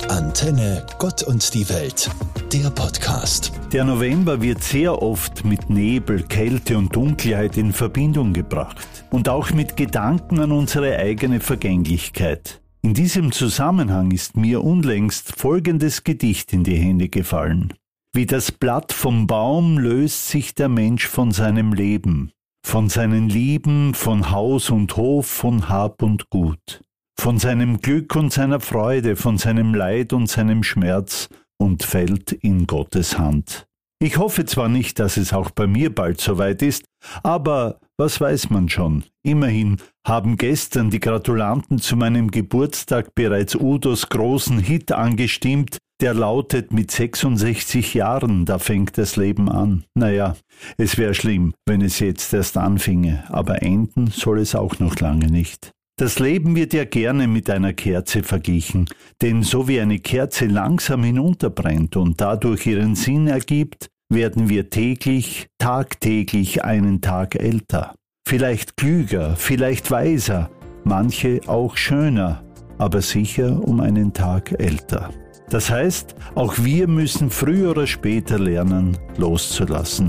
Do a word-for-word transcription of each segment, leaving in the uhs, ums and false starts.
Antenne Gott und die Welt, der Podcast. Der November wird sehr oft mit Nebel, Kälte und Dunkelheit in Verbindung gebracht und auch mit Gedanken an unsere eigene Vergänglichkeit. In diesem Zusammenhang ist mir unlängst folgendes Gedicht in die Hände gefallen. Wie das Blatt vom Baum löst sich der Mensch von seinem Leben, von seinen Lieben, von Haus und Hof, von Hab und Gut, von seinem Glück und seiner Freude, von seinem Leid und seinem Schmerz und fällt in Gottes Hand. Ich hoffe zwar nicht, dass es auch bei mir bald soweit ist, aber was weiß man schon? Immerhin haben gestern die Gratulanten zu meinem Geburtstag bereits Udos großen Hit angestimmt, der lautet mit sechsundsechzig Jahren, da fängt das Leben an. Naja, es wäre schlimm, wenn es jetzt erst anfinge, aber enden soll es auch noch lange nicht. Das Leben wird ja gerne mit einer Kerze verglichen, denn so wie eine Kerze langsam hinunterbrennt und dadurch ihren Sinn ergibt, werden wir täglich, tagtäglich einen Tag älter. Vielleicht klüger, vielleicht weiser, manche auch schöner, aber sicher um einen Tag älter. Das heißt, auch wir müssen früher oder später lernen, loszulassen.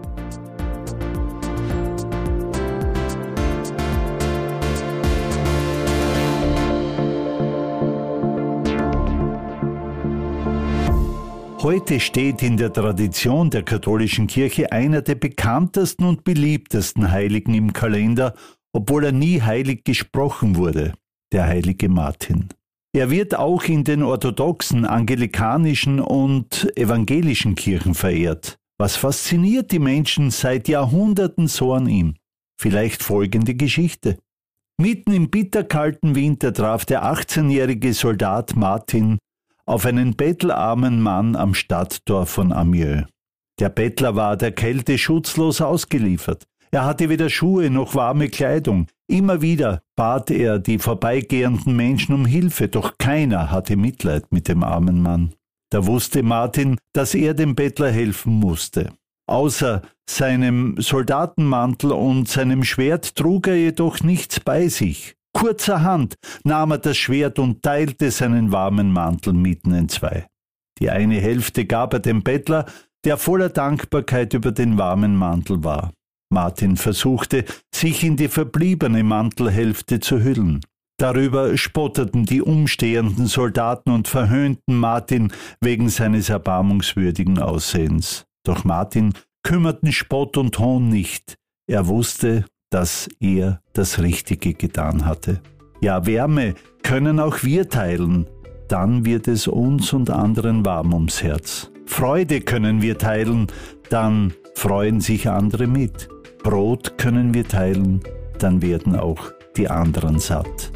Heute steht in der Tradition der katholischen Kirche einer der bekanntesten und beliebtesten Heiligen im Kalender, obwohl er nie heilig gesprochen wurde, der heilige Martin. Er wird auch in den orthodoxen, anglikanischen und evangelischen Kirchen verehrt. Was fasziniert die Menschen seit Jahrhunderten so an ihm? Vielleicht folgende Geschichte. Mitten im bitterkalten Winter traf der achtzehnjährige Soldat Martin auf einen bettelarmen Mann am Stadttor von Amiens. Der Bettler war der Kälte schutzlos ausgeliefert. Er hatte weder Schuhe noch warme Kleidung. Immer wieder bat er die vorbeigehenden Menschen um Hilfe, doch keiner hatte Mitleid mit dem armen Mann. Da wusste Martin, dass er dem Bettler helfen musste. Außer seinem Soldatenmantel und seinem Schwert trug er jedoch nichts bei sich. Kurzerhand nahm er das Schwert und teilte seinen warmen Mantel mitten in zwei. Die eine Hälfte gab er dem Bettler, der voller Dankbarkeit über den warmen Mantel war. Martin versuchte, sich in die verbliebene Mantelhälfte zu hüllen. Darüber spotteten die umstehenden Soldaten und verhöhnten Martin wegen seines erbarmungswürdigen Aussehens. Doch Martin kümmerten Spott und Hohn nicht. Er wusste, dass er das Richtige getan hatte. Ja, Wärme können auch wir teilen, dann wird es uns und anderen warm ums Herz. Freude können wir teilen, dann freuen sich andere mit. Brot können wir teilen, dann werden auch die anderen satt.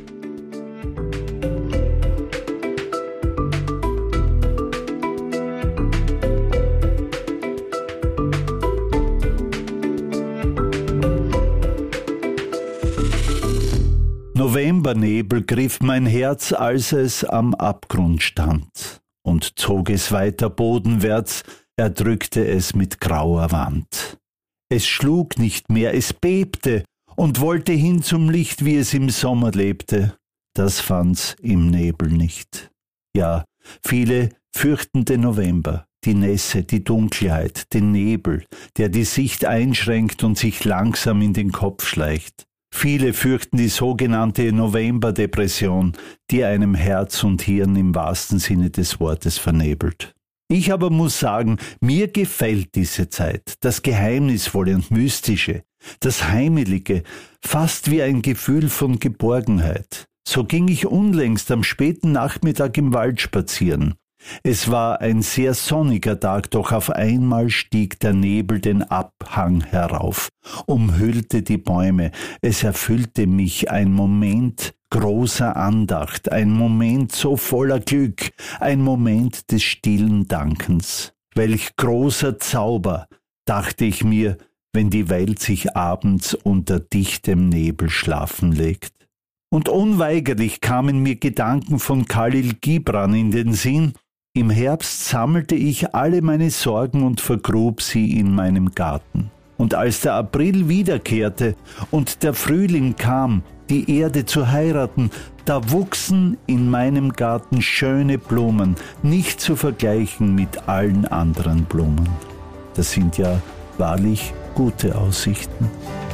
Novembernebel griff mein Herz, als es am Abgrund stand, und zog es weiter bodenwärts, erdrückte es mit grauer Wand. Es schlug nicht mehr, es bebte und wollte hin zum Licht, wie es im Sommer lebte. Das fand's im Nebel nicht. Ja, viele fürchten den November, die Nässe, die Dunkelheit, den Nebel, der die Sicht einschränkt und sich langsam in den Kopf schleicht. Viele fürchten die sogenannte Novemberdepression, die einem Herz und Hirn im wahrsten Sinne des Wortes vernebelt. Ich aber muss sagen, mir gefällt diese Zeit, das Geheimnisvolle und Mystische, das Heimelige, fast wie ein Gefühl von Geborgenheit. So ging ich unlängst am späten Nachmittag im Wald spazieren. Es war ein sehr sonniger Tag, doch auf einmal stieg der Nebel den Abhang herauf, umhüllte die Bäume. Es erfüllte mich ein Moment großer Andacht, ein Moment so voller Glück, ein Moment des stillen Dankens. Welch großer Zauber, dachte ich mir, wenn die Welt sich abends unter dichtem Nebel schlafen legt. Und unweigerlich kamen mir Gedanken von Khalil Gibran in den Sinn. Im Herbst sammelte ich alle meine Sorgen und vergrub sie in meinem Garten. Und als der April wiederkehrte und der Frühling kam, die Erde zu heiraten, Da wuchsen in meinem Garten schöne Blumen, nicht zu vergleichen mit allen anderen Blumen. Das sind ja wahrlich gute Aussichten.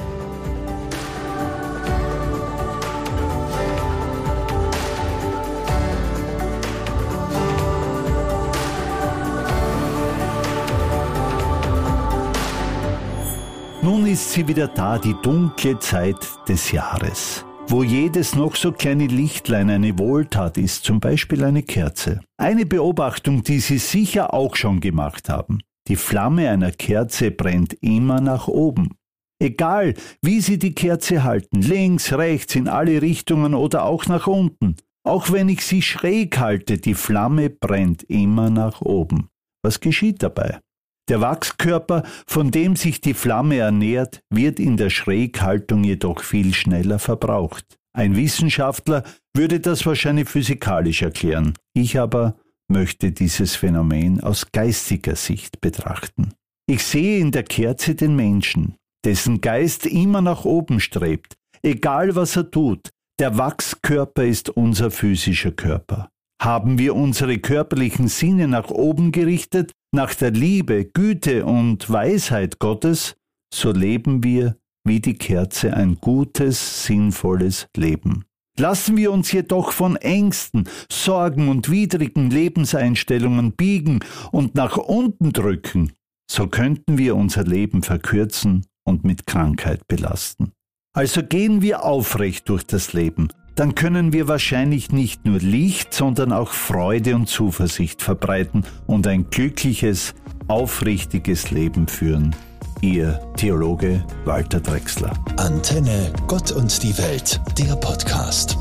Nun ist sie wieder da, die dunkle Zeit des Jahres, wo jedes noch so kleine Lichtlein eine Wohltat ist, zum Beispiel eine Kerze. Eine Beobachtung, die Sie sicher auch schon gemacht haben. Die Flamme einer Kerze brennt immer nach oben. Egal, wie Sie die Kerze halten, links, rechts, in alle Richtungen oder auch nach unten. Auch wenn ich sie schräg halte, die Flamme brennt immer nach oben. Was geschieht dabei? Der Wachskörper, von dem sich die Flamme ernährt, wird in der Schräghaltung jedoch viel schneller verbraucht. Ein Wissenschaftler würde das wahrscheinlich physikalisch erklären. Ich aber möchte dieses Phänomen aus geistiger Sicht betrachten. Ich sehe in der Kerze den Menschen, dessen Geist immer nach oben strebt, egal was er tut. Der Wachskörper ist unser physischer Körper. Haben wir unsere körperlichen Sinne nach oben gerichtet, nach der Liebe, Güte und Weisheit Gottes, so leben wir wie die Kerze ein gutes, sinnvolles Leben. Lassen wir uns jedoch von Ängsten, Sorgen und widrigen Lebenseinstellungen biegen und nach unten drücken, so könnten wir unser Leben verkürzen und mit Krankheit belasten. Also gehen wir aufrecht durch das Leben, dann können wir wahrscheinlich nicht nur Licht, sondern auch Freude und Zuversicht verbreiten und ein glückliches, aufrichtiges Leben führen. Ihr Theologe Walter Drechsler. Antenne Gott und die Welt, der Podcast.